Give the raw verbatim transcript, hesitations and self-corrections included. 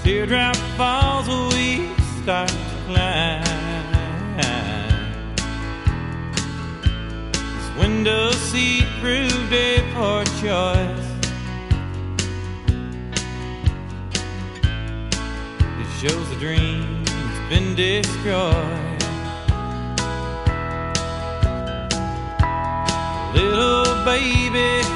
Teardrop falls, we start to climb. This window seat proved a poor choice. It shows the dream's been destroyed. Little baby